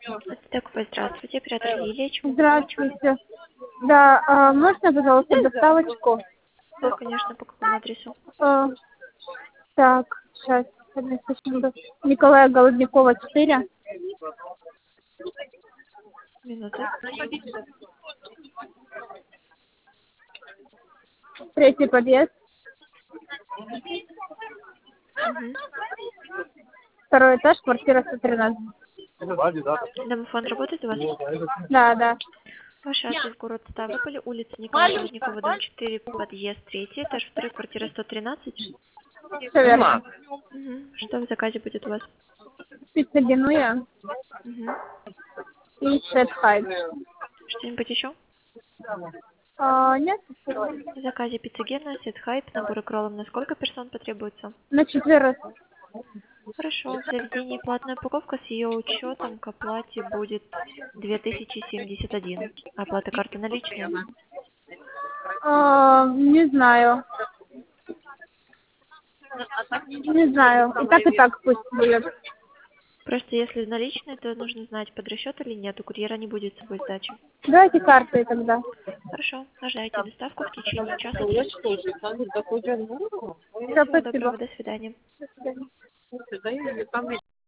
Такой, здравствуйте, оператор Лилия, чему помочь? Здравствуйте. Да, можно, пожалуйста, доставочку? Да, конечно, по какому адресу? А, так, сейчас, одну секунду. Николая Голодникова, 4. Минуту. Третий подъезд, Угу. второй этаж, квартира 113. Домофон работает у вас? Да, да. Ваш адрес город Ставрополь, улица Николая Голодникова, дом 4, подъезд 3, этаж 2, квартира 113. Все верно. Угу. Что в заказе будет у вас? Пицца Генуя Угу. и Шет Хайд. Что-нибудь еще? Нет? В заказе пицца Гена, сет хайп, набор кроллов на сколько персон потребуется? На 4. Хорошо, в заведении платная упаковка с ее учетом к оплате будет 2071. Оплата карты наличные. Не знаю. Не знаю. И так пусть будет. Просто если наличные, то нужно знать, под расчет или нет. У курьера не будет с собой сдачи. Давайте картой тогда. Хорошо, ожидайте доставку в течение часа. Все, Всего спасибо. доброго, до свидания. До свидания.